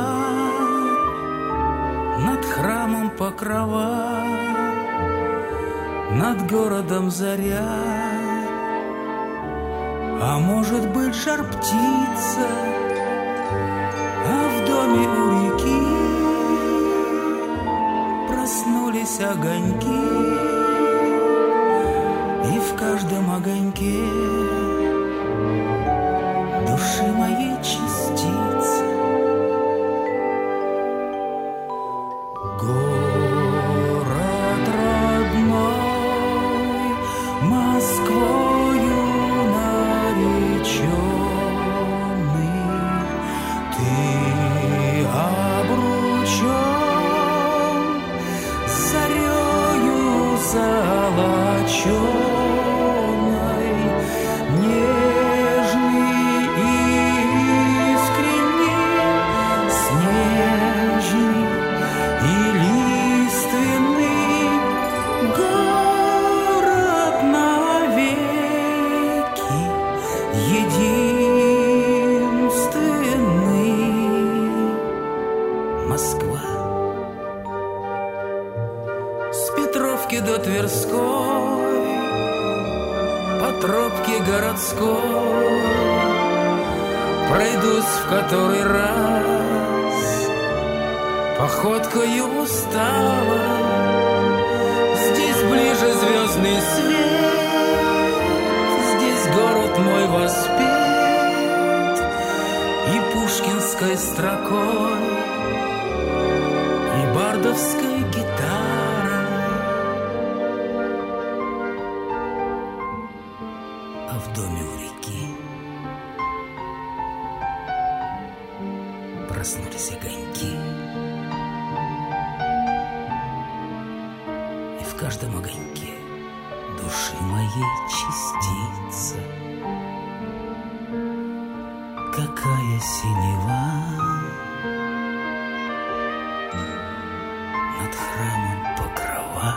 над храмом покрова, над городом заря. А может быть, жар птица, а в доме у реки проснулись огоньки, и в каждом огоньке души моей частицы. Город родной, Москвою нареченный, ты обручен зарею золоченой, нежный и искренний, снежный и лиственный, город навеки единственный. Москва. С Петровки до Тверской, по тропке городской пройдусь в который раз походкою устала. Здесь ближе звездный свет, здесь город мой воспет и пушкинской строкой, и бардовской гитарой. А в доме у реки проснулись огоньки, и в каждом огоньке души моей частица. Какая синева над храмом покрова,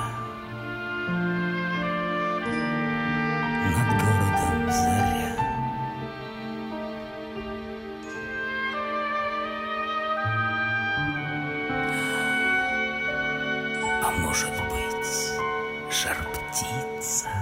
над городом заря. А может быть, жар птица,